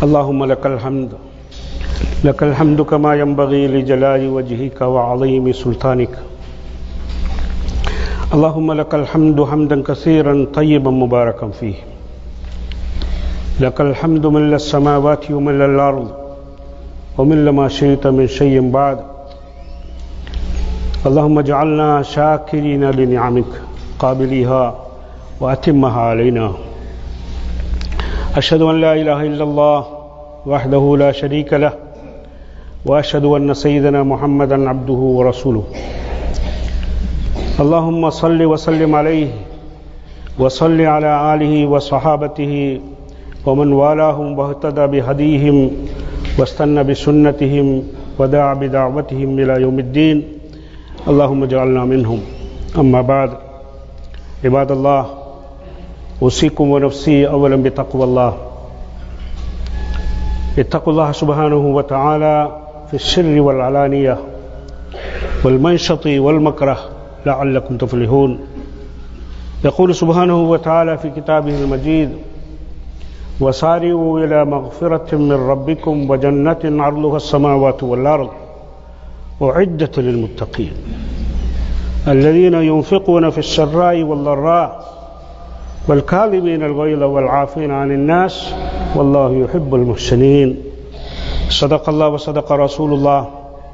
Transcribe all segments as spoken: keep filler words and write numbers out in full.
اللهم لك الحمد لك الحمد كما ينبغي لجلال وجهك وعظيم سلطانك. اللهم لك الحمد حمدا كثيرا طيبا مباركا فيه. لك الحمد ملء السماوات وملء الأرض وملء ما شئت من شيء بعد. اللهم اجعلنا شاكرين لنعمك قابليها وأتمها علينا. أشهد أن لا إله إلا الله وحده لا شريك له وأشهد أن سيدنا محمدا عبده ورسوله. اللهم صل وسلم عليه وصل على آله وصحابته ومن والاهم واهتدى بهديهم واستنى بسنتهم ودعا بدعوتهم إلى يوم الدين. اللهم اجعلنا منهم. أما بعد، عباد الله، أوصيكم ونفسي أولا بتقوى الله. اتقوا الله سبحانه وتعالى في السر والعلانية والمنشط والمكره لعلكم تفلحون. يقول سبحانه وتعالى في كتابه المجيد: وسارعوا إلى مغفرة من ربكم وجنة عرضها السماوات والأرض أعدت للمتقين الذين ينفقون في السراء والضراء والكاظمين الغيظ والعافين عن الناس والله يحب المحسنين. صدق Allah wa sadaqa Rasulullah.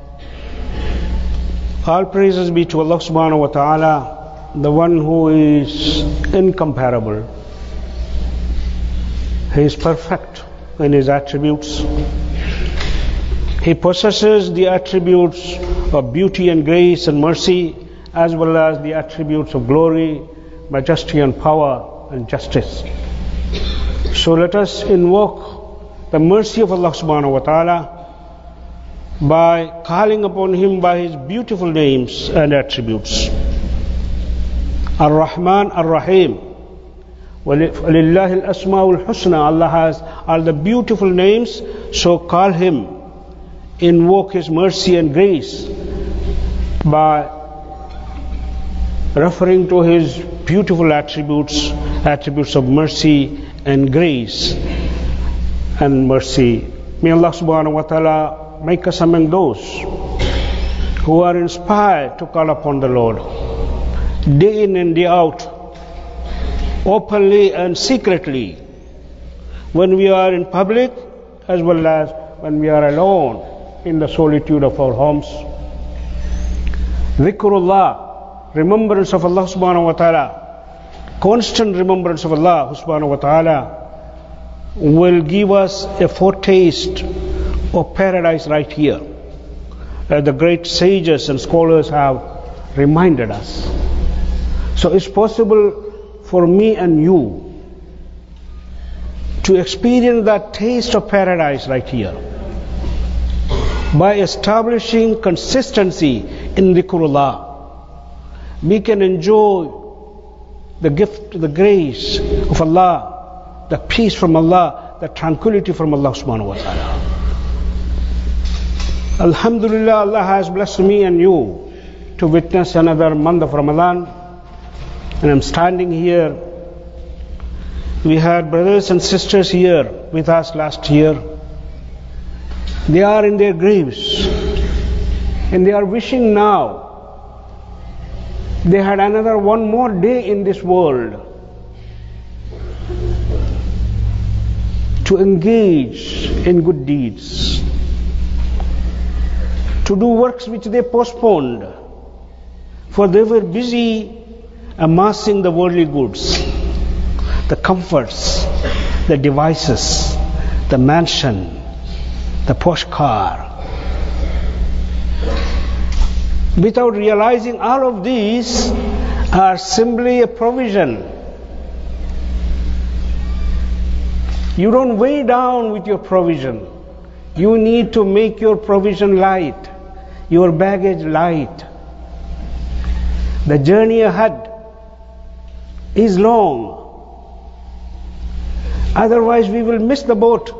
All praises be to Allah subhanahu wa ta'ala, the one who is incomparable. He is perfect in His attributes. He possesses the attributes of beauty and grace and mercy, as well as the attributes of glory, majesty and power and justice. So let us invoke the mercy of Allah subhanahu wa ta'ala by calling upon Him by His beautiful names and attributes. Ar-Rahman, Ar-Rahim. وَلِلَّهِ الْأَسْمَاءُ الْحُسْنَى. Allah has all the beautiful names, so call Him. Invoke His mercy and grace by referring to His beautiful attributes, attributes of mercy and grace and mercy. May Allah subhanahu wa ta'ala make us among those who are inspired to call upon the Lord day in and day out, openly and secretly, when we are in public as well as when we are alone in the solitude of our homes. Dhikrullah, remembrance of Allah subhanahu wa ta'ala, constant remembrance of Allah subhanahu wa ta'ala will give us a foretaste of paradise right here, as the great sages and scholars have reminded us. So it's possible for me and you to experience that taste of paradise right here by establishing consistency in dhikrullah. We can enjoy the gift, the grace of Allah, the peace from Allah, the tranquility from Allah subhanahu wa ta'ala. Alhamdulillah, Allah has blessed me and you to witness another month of Ramadan, and I'm standing here. We had brothers and sisters here with us last year. They are in their graves and they are wishing now they had another one more day in this world to engage in good deeds, to do works which they postponed, for they were busy amassing the worldly goods, the comforts, the devices, the mansion, the posh car. Without realizing all of these are simply a provision. You don't weigh down with your provision. You need to make your provision light, your baggage light. The journey ahead is long. Otherwise we will miss the boat.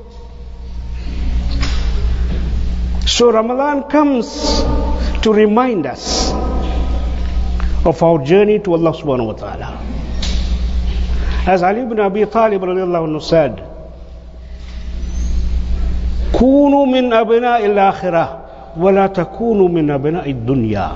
So Ramadan comes to remind us of our journey to Allah subhanahu wa ta'ala. As Ali ibn Abi Talib radiallahu anhu said, كونوا من أبناء الآخرة ولا تكونوا من أبناء الدنيا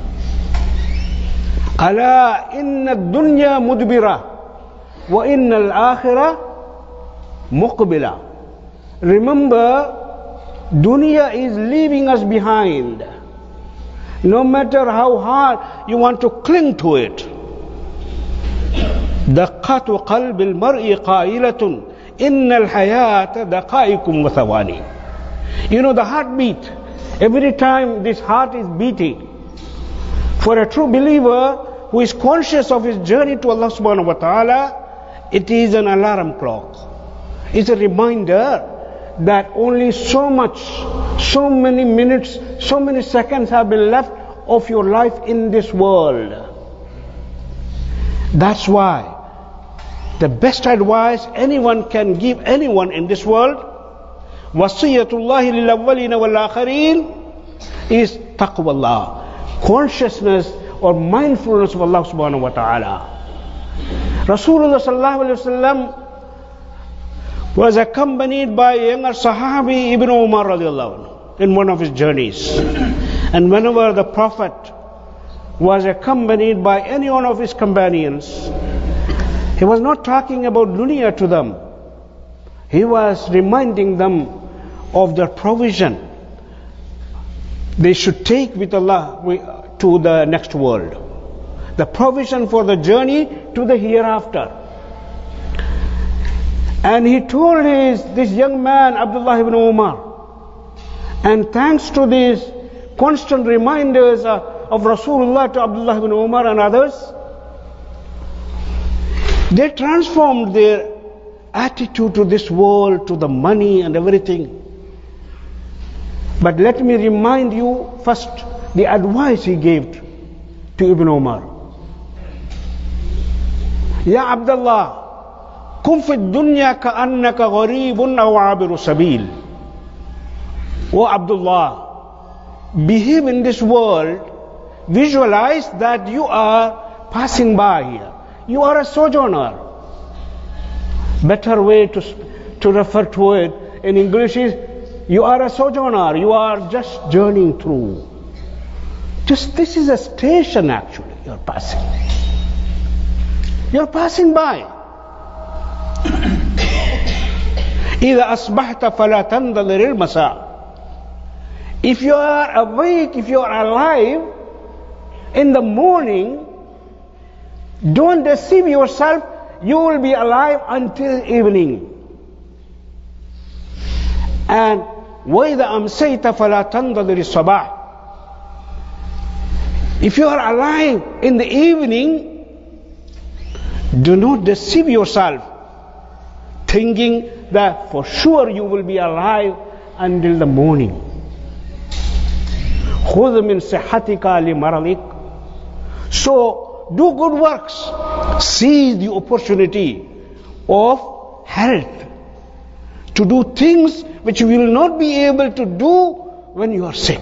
ألا إن الدنيا مدبرة وإن الآخرة مقبلة. Remember, dunya is leaving us behind. No matter how hard you want to cling to it. دقات قلب المرء قائلة إن الحياة دقائق وثواني. You know the heartbeat. Every time this heart is beating. For a true believer who is conscious of his journey to Allah subhanahu wa ta'ala, it is an alarm clock. It's a reminder that only so much, so many minutes, so many seconds have been left of your life in this world. That's why the best advice anyone can give anyone in this world, wasiyatullahi lil awwalina wal akhirin, is taqwallah, consciousness or mindfulness of Allah subhanahu wa ta'ala. Rasulullah sallallahu alayhi wa sallam was accompanied by a younger Sahabi Ibn Umar radiallahu anhu in one of his journeys. And whenever the Prophet was accompanied by any one of his companions, he was not talking about dunya to them. He was reminding them of their provision they should take with Allah to the next world. The provision for the journey to the hereafter. And he told his, this young man, Abdullah ibn Umar, and thanks to these constant reminders uh, of Rasulullah to Abdullah ibn Umar and others, they transformed their attitude to this world, to the money and everything. But let me remind you first the advice he gave to Ibn Umar. Ya Abdullah, kun fi dunya ka'annaka gharibun aw 'abiru sabil. O Abdullah, behave in this world, visualize that you are passing by here. You are a sojourner. Better way to, to refer to it in English is, you are a sojourner, you are just journeying through. Just this is a station actually, you are passing. You are passing by. إذا أصبحت فلا تنتظر المساء. If you are awake, if you are alive in the morning, don't deceive yourself, you will be alive until evening. And وَإِذَا أَمْسَيْتَ فَلَا تَنْتَظِرِ الصَّبَاحِ. If you are alive in the evening, do not deceive yourself, thinking that for sure you will be alive until the morning. خُذْ مِنْ صِحَّتِكَ لِمَرَضِكَ. So, do good works. Seize the opportunity of health to do things which you will not be able to do when you are sick.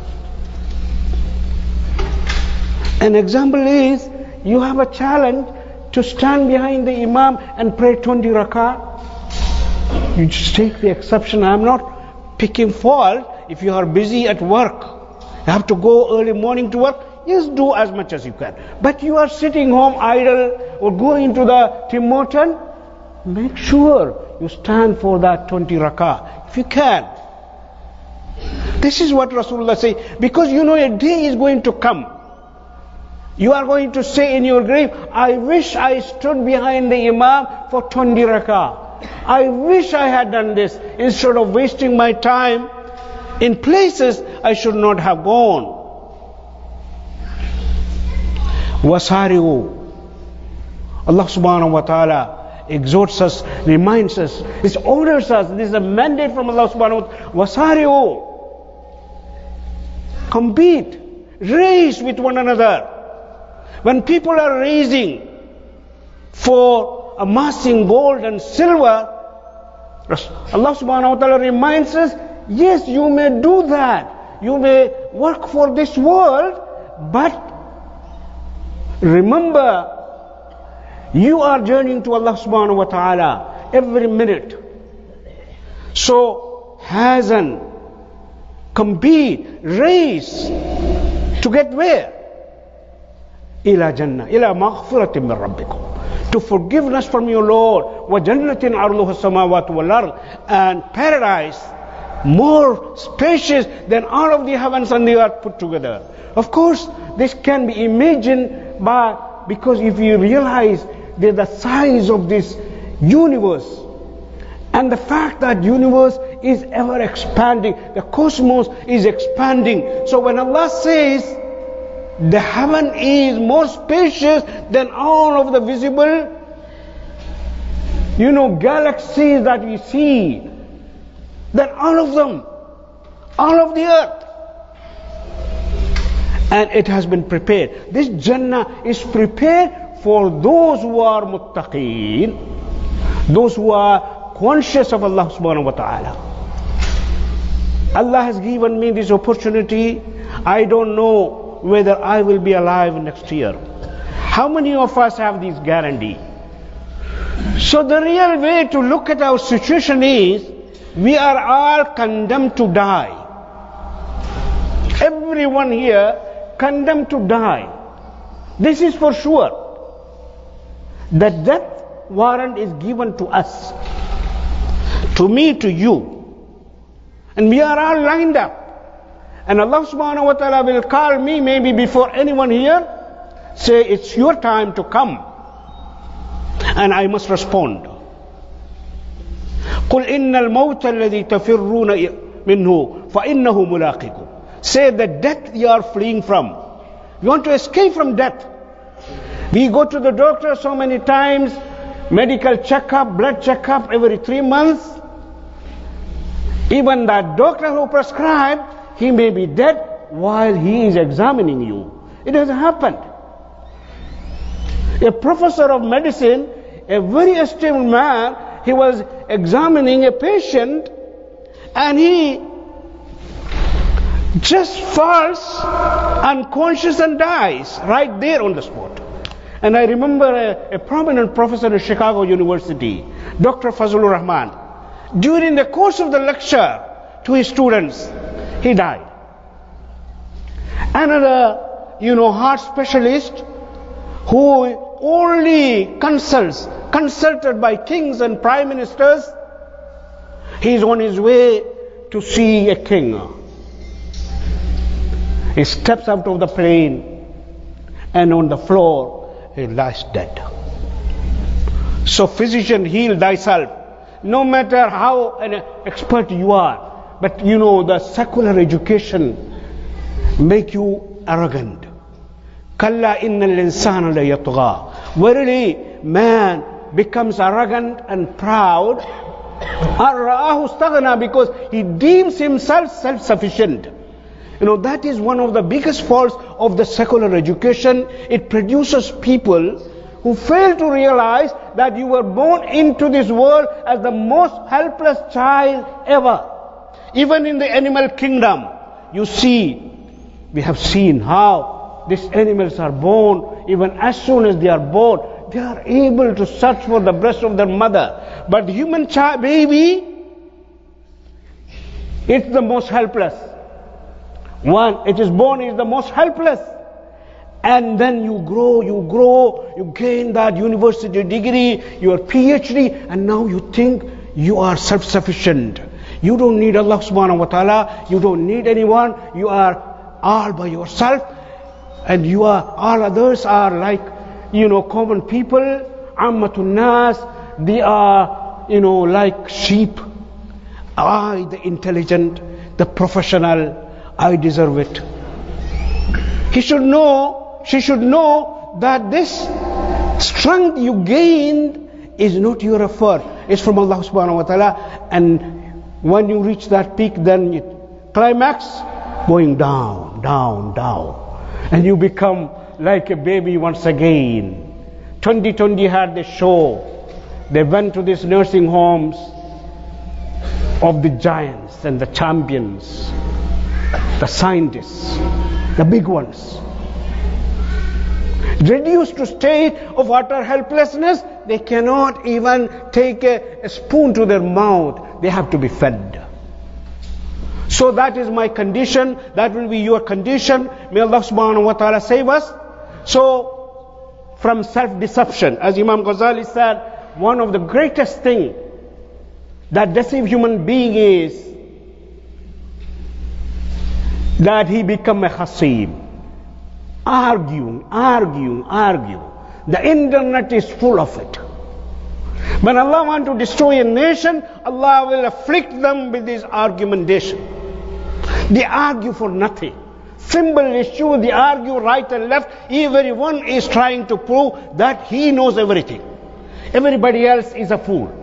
An example is, you have a challenge to stand behind the Imam and pray twenty rakat. You just take the exception. I am not picking fault if you are busy at work. You have to go early morning to work. Yes, do as much as you can. But you are sitting home idle or going to the Tim Horton, make sure you stand for that twenty rakah if you can. This is what Rasulullah says, because you know a day is going to come. You are going to say in your grave, I wish I stood behind the Imam for twenty rakah. I wish I had done this instead of wasting my time in places I should not have gone. Wasari'u. Allah subhanahu wa ta'ala exhorts us, reminds us, He orders us. This is a mandate from Allah subhanahu wa ta'ala. Wasari'u. Compete, race with one another. When people are racing for amassing gold and silver, Allah subhanahu wa ta'ala reminds us, yes, you may do that. You may work for this world, but remember, you are journeying to Allah subhanahu wa ta'ala every minute. So, hasn't compete, race to get where? Ila Jannah, ila maghfiratin min rabbikum, to forgiveness from your Lord, wa jannatin arduha samawati wal ard, and paradise more spacious than all of the heavens and the earth put together. Of course, this can be imagined by, because if you realize that the size of this universe and the fact that universe is ever expanding, the cosmos is expanding. So when Allah says the heaven is more spacious than all of the visible, you know, galaxies that we see, than all of them, all of the earth. And it has been prepared. This Jannah is prepared for those who are muttaqeen, those who are conscious of Allah subhanahu wa ta'ala. Allah has given me this opportunity. I don't know whether I will be alive next year. How many of us have this guarantee? So the real way to look at our situation is, we are all condemned to die. Everyone here condemned to die. This is for sure. The death warrant is given to us, to me, to you, and we are all lined up. And Allah subhanahu wa ta'ala will call me maybe before anyone here, say it's your time to come, and I must respond. قل إن الموت الذي تفرون منه فإنه ملاقيكم. Say the death you are fleeing from. You want to escape from death. We go to the doctor so many times, medical checkup, blood checkup every three months. Even that doctor who prescribed, he may be dead while he is examining you. It has happened. A professor of medicine, a very esteemed man, he was examining a patient and he just falls unconscious and dies right there on the spot. And I remember a, a prominent professor at Chicago University, Doctor Fazlur Rahman, during the course of the lecture to his students, he died. Another, you know, heart specialist who only consults, consulted by kings and prime ministers, he is on his way to see a king. He steps out of the plane and on the floor he lies dead. So physician, heal thyself. No matter how an expert you are, but you know the secular education make you arrogant. Kalla innal insana la yatgha. Verily, man becomes arrogant and proud. Ar-ra'ahu istaghna, because he deems himself self-sufficient. You know, that is one of the biggest faults of the secular education. It produces people who fail to realize that you were born into this world as the most helpless child ever. Even in the animal kingdom, you see, we have seen how these animals are born. Even as soon as they are born, they are able to search for the breast of their mother. But human child, baby, it's the most helpless. One, it is born, is the most helpless. And then you grow, you grow, you gain that university degree, your PhD, and now you think you are self-sufficient. You don't need Allah subhanahu wa ta'ala, you don't need anyone, you are all by yourself, and you are, all others are like, you know, common people, ammatun nas, they are, you know, like sheep. I, the intelligent, the professional, I deserve it. He should know, she should know that this strength you gained is not your effort. It's from Allah subhanahu wa ta'ala. And when you reach that peak, then it climax, going down, down, down. And you become like a baby once again. twenty twenty had the show. They went to these nursing homes of the giants and the champions, the scientists, the big ones. Reduced to state of utter helplessness, they cannot even take a, a spoon to their mouth. They have to be fed. So that is my condition, that will be your condition. May Allah subhanahu wa ta'ala save us. So, from self-deception, as Imam Ghazali said, one of the greatest things that deceive human being is that he become a khasim. Arguing, arguing, arguing. The internet is full of it. When Allah wants to destroy a nation, Allah will afflict them with this argumentation. They argue for nothing. Simple issue, they argue right and left. Everyone is trying to prove that he knows everything. Everybody else is a fool.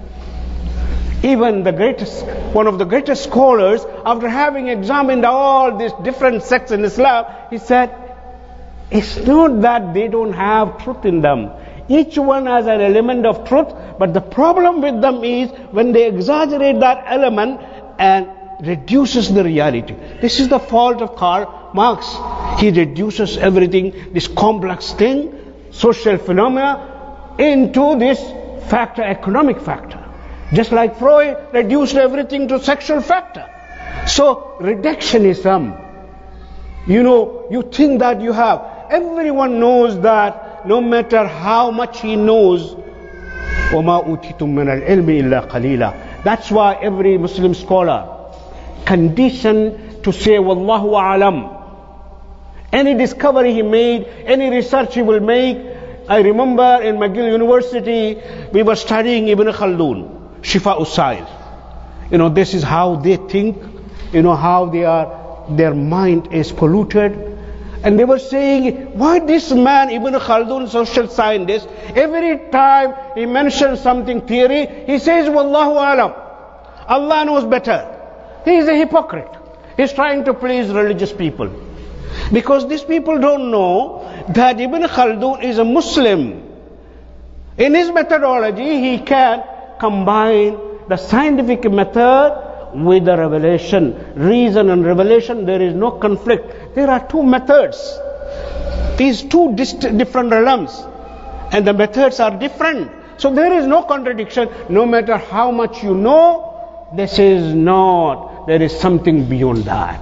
Even the greatest, one of the greatest scholars, after having examined all these different sects in Islam, he said, it's not that they don't have truth in them. Each one has an element of truth, but the problem with them is when they exaggerate that element and reduces the reality. This is the fault of Karl Marx. He reduces everything, this complex thing, social phenomena, into this factor, economic factor. Just like Freud reduced everything to sexual factor. So, reductionism. You know, you think that you have. Everyone knows that no matter how much he knows, وَمَا أُوتِيتُم مِّنَ الْعِلْمِ إِلَّا قَلِيلًا. That's why every Muslim scholar conditioned to say, Wallahu a'lam. Any discovery he made, any research he will make. I remember in McGill University, we were studying Ibn Khaldun. Shifa Usail. You know, this is how they think, you know, how they are, their mind is polluted. And they were saying, why this man, Ibn Khaldun, social scientist, every time he mentions something theory, he says, Wallahu alam. Allah knows better. He is a hypocrite. He's trying to please religious people. Because these people don't know that Ibn Khaldun is a Muslim. In his methodology, he can combine the scientific method with the revelation. Reason and revelation, there is no conflict. There are two methods. These two dist- different realms. And the methods are different. So there is no contradiction. No matter how much you know, this is not. There is something beyond that.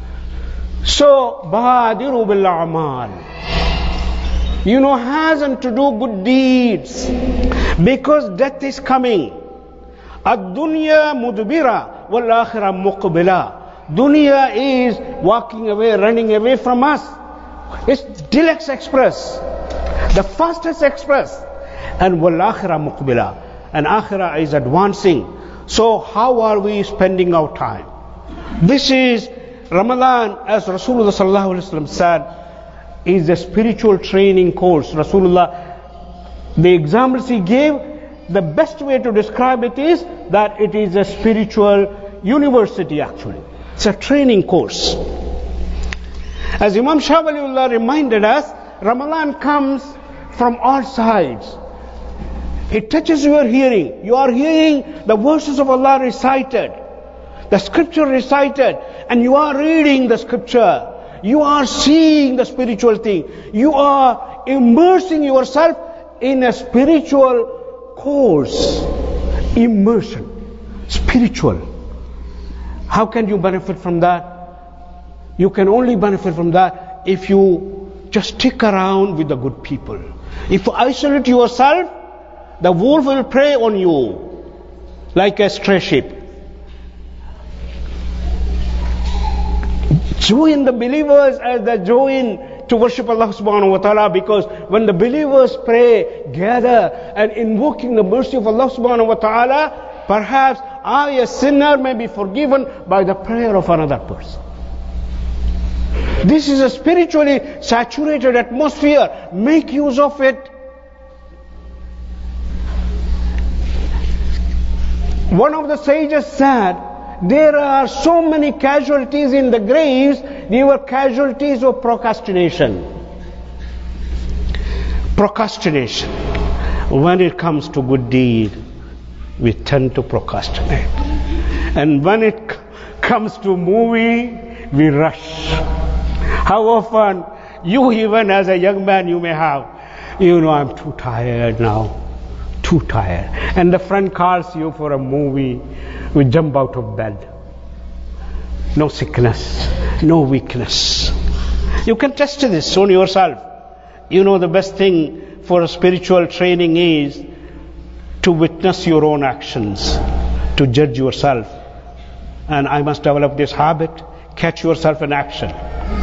So, Badiru bil a'mal. You know, hasn't to do good deeds. Because death is coming. Ad-dunya mudbira wal akhirah muqbila. Dunya is walking away, running away from us. It's Deluxe Express, the fastest express. And wal akhirah muqbila. And akhirah is advancing. So how are we spending our time? This is Ramadan, as Rasulullah sallallahu alaihi wasallam said, is a spiritual training course. Rasulullah, the examples he gave, the best way to describe it is that it is a spiritual university actually. It's a training course. As Imam Shah Waliullah reminded us, Ramadan comes from all sides. It touches your hearing. You are hearing the verses of Allah recited, the scripture recited, and you are reading the scripture. You are seeing the spiritual thing. You are immersing yourself in a spiritual course. Immersion. Spiritual. How can you benefit from that? You can only benefit from that if you just stick around with the good people. If you isolate yourself, the wolf will prey on you like a stray sheep. Join the believers as they join to worship Allah subhanahu wa ta'ala, because when the believers pray, gather and invoking the mercy of Allah subhanahu wa ta'ala, perhaps I, a sinner, may be forgiven by the prayer of another person. This is a spiritually saturated atmosphere. Make use of it. One of the sages said, there are so many casualties in the graves, they were casualties of procrastination. Procrastination. When it comes to good deed, we tend to procrastinate. And when it c- comes to movie, we rush. How often, you even as a young man, you may have, you know, I'm too tired now. Too tired. And the friend calls you for a movie, we jump out of bed. no sickness, no weakness. You can test this on yourself. You know the best thing for a spiritual training is to witness your own actions, to judge yourself. And I must develop this habit, catch yourself in action.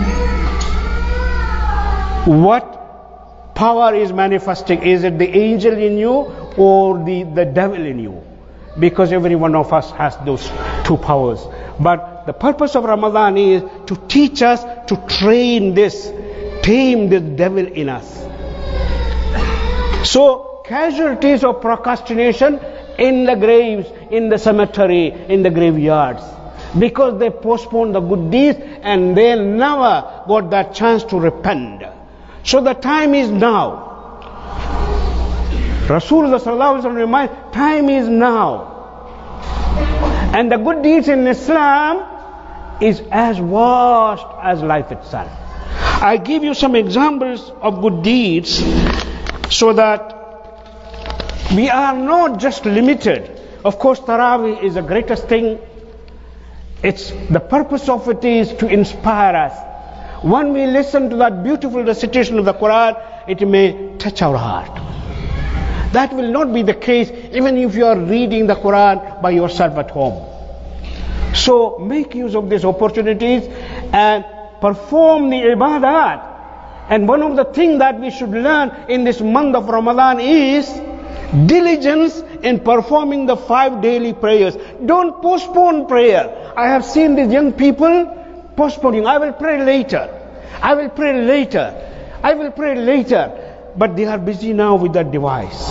What power is manifesting? Is it the angel in you or the, the devil in you? Because every one of us has those two powers. But the purpose of Ramadan is to teach us to train this, tame the devil in us. So, casualties of procrastination in the graves, in the cemetery, in the graveyards. Because they postponed the good deeds and they never got that chance to repent. So the time is now. Rasulullah sallallahu alaihi wasallam reminds, time is now. And the good deeds in Islam is as vast as life itself. I give you some examples of good deeds so that we are not just limited. Of course, Taraweeh is the greatest thing. It's the purpose of it is to inspire us. When we listen to that beautiful recitation of the Quran, it may touch our heart. That will not be the case even if you are reading the Quran by yourself at home. So make use of these opportunities and perform the ibadat. And one of the things that we should learn in this month of Ramadan is diligence in performing the five daily prayers. Don't postpone prayer. I have seen these young people postponing. I will pray later. I will pray later. I will pray later. But they are busy now with that device.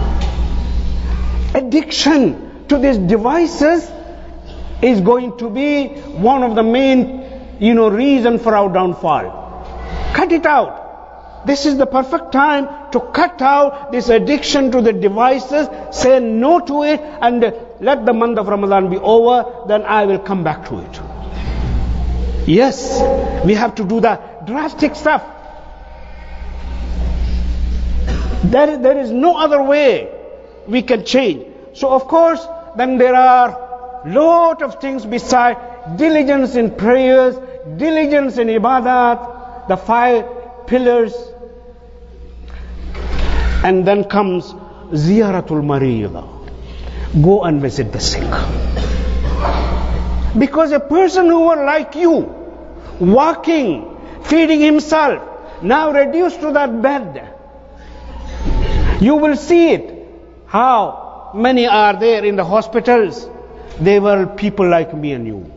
Addiction to these devices is going to be one of the main, you know, reason for our downfall. Cut it out. This is the perfect time to cut out this addiction to the devices, say no to it, and let the month of Ramadan be over, then I will come back to it. Yes, we have to do that drastic stuff. There, there is no other way we can change. So of course, then there are lot of things besides diligence in prayers, diligence in ibadat, the five pillars. And then comes ziyaratul marida. Go and visit the sick. Because a person who was like you, walking, feeding himself, now reduced to that bed, you will see it. How many are there in the hospitals? They were people like me and you.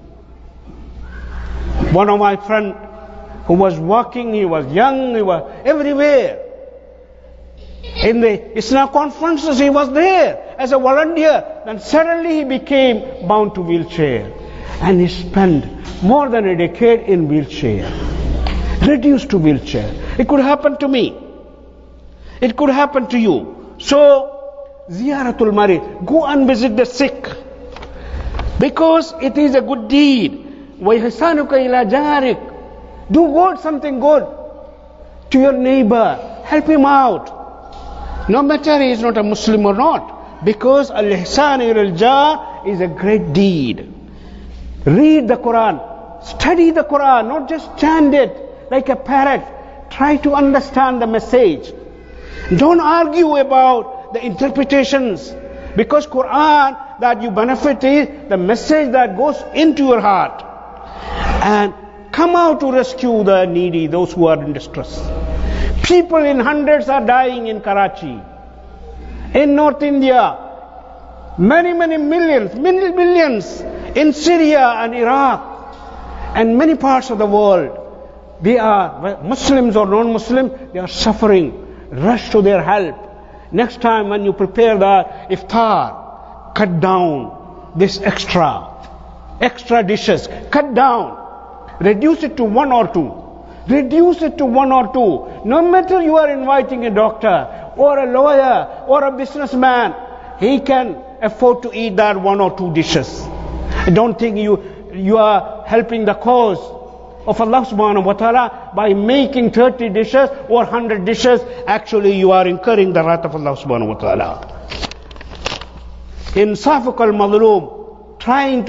One of my friends who was walking, he was young, he was everywhere. In the Islam conferences, he was there as a volunteer. Then suddenly he became bound to wheelchair. And he spent more than a decade in wheelchair. Reduced to wheelchair. It could happen to me. It could happen to you. So, ziyaratul marid. Go and visit the sick. Because it is a good deed. وَيْحِسَانُكَ إِلَى جَارِكَ. Do good, something good to your neighbor. Help him out. No matter he is not a Muslim or not. Because al-ihsan ila al-jar is a great deed. Read the Quran. Study the Quran. Not just chant it like a parrot. Try to understand the message. Don't argue about the interpretations. Because Quran that you benefit is the message that goes into your heart. And come out to rescue the needy, those who are in distress. People in hundreds are dying in Karachi. In North India. Many, many millions, many millions in Syria and Iraq. And many parts of the world. They are, Muslims or non-Muslim, they are suffering. Rush to their help. Next time when you prepare the iftar, cut down this extra, extra dishes. Cut down. Reduce it to one or two. Reduce it to one or two. No matter you are inviting a doctor or a lawyer or a businessman, he can afford to eat that one or two dishes. Don't think you you are helping the cause of Allah subhanahu wa ta'ala by making thirty dishes or one hundred dishes. Actually you are incurring the wrath of Allah subhanahu wa ta'ala. In Safuq al-Madlum, trying to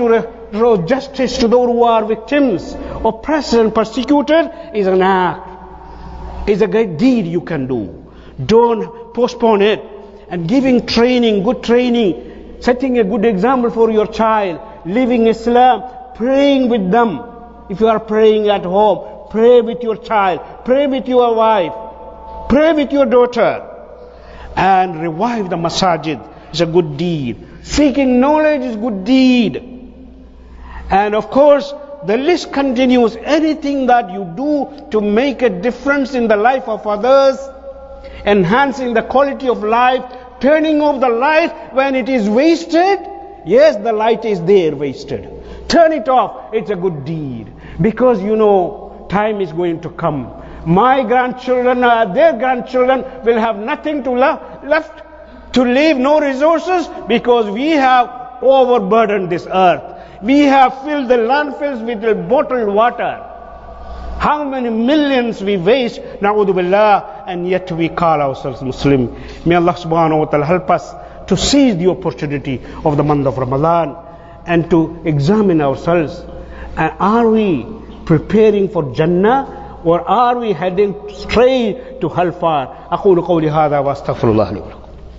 draw justice to those who are victims, oppressed and persecuted, is an act, is a great deed you can do. Don't postpone it. And giving training, good training, setting a good example for your child, living Islam, praying with them. If you are praying at home, pray with your child, pray with your wife, pray with your daughter, and revive the masajid is a good deed. Seeking knowledge is good deed. And of course, the list continues. Anything that you do to make a difference in the life of others, enhancing the quality of life, turning off the light when it is wasted. Yes, the light is there wasted. Turn it off. It's a good deed. Because you know, time is going to come. My grandchildren, uh, their grandchildren will have nothing to le- left to leave, no resources, because we have overburdened this earth. We have filled the landfills with the bottled water. How many millions we waste, na'udhu billah, and yet we call ourselves Muslim. May Allah subhanahu wa ta'ala help us to seize the opportunity of the month of Ramadan and to examine ourselves. And are we preparing for Jannah, or are we heading straight to hellfire? أقول قولي هذا وأستغفر الله لي ولكم.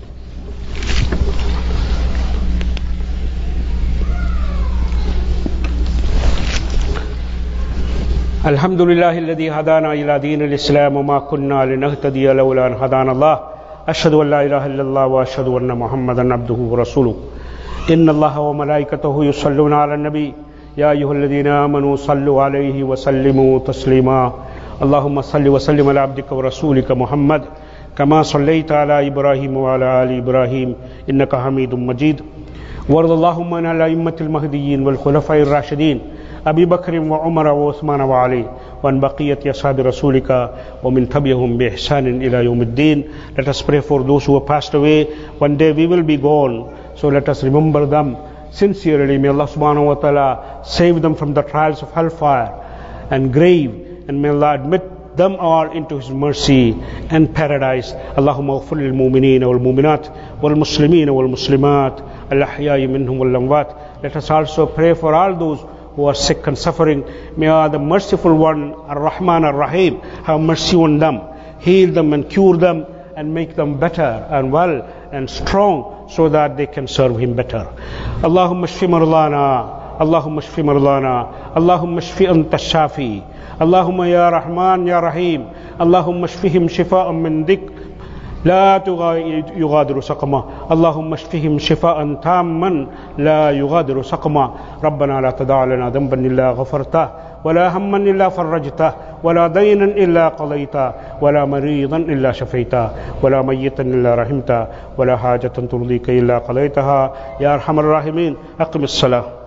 الحمد لله الذي هدانا إلى دين الإسلام وما كنا لنهتدي لولا أن هدانا الله أشهد أن لا إله إلا الله وأشهد أن محمدا عبده ورسوله إن الله وملائكته يصلون على النبي يا أيها الذين آمنوا صلوا عليه وسلموا تسليما اللهم صل وسلم على عبدك ورسولك محمد كما صليت على إبراهيم وعلى آل إبراهيم إنك حميد مجيد وارض اللهم عن الأئمة المهديين والخلفاء الراشدين أبي بكر وعمر وعثمان وعلي وعن بقية أصحاب رسولك ومن تبعهم بإحسان إلى يوم الدين. Let us pray for those who have passed away. One day we will be gone, so let us remember them sincerely. May Allah subhanahu wa ta'ala save them from the trials of hellfire and grave, and may Allah admit them all into His mercy and paradise. Allahumma ighfir lil mu'minina wal mu'minat wal muslimina wal muslimat al ahya'i minhum wal amwat. Let us also pray for all those who are sick and suffering. May Allah, the merciful one, Ar-Rahman Ar-Rahim, have mercy on them, heal them and cure them and make them better and well and strong so that they can serve Him better. Allahumma shfi marlana, Allahumma shfi marlana, Allahumma shfi anta shafi, Allahumma ya Rahman ya Rahim, Allahumma shfihim shifa'an min dik لا يغادر سقما اللهم اشفهم شفاء تاما لا يغادر سقما ربنا لا تدع لنا ذنبا إلا غفرته ولا هما إلا فرجته ولا دينا إلا قضيته ولا مريضا إلا شفيته ولا ميتا إلا رحمته ولا حاجة ترضيك إلا قضيتها يا أرحم الراحمين. أقم الصلاة.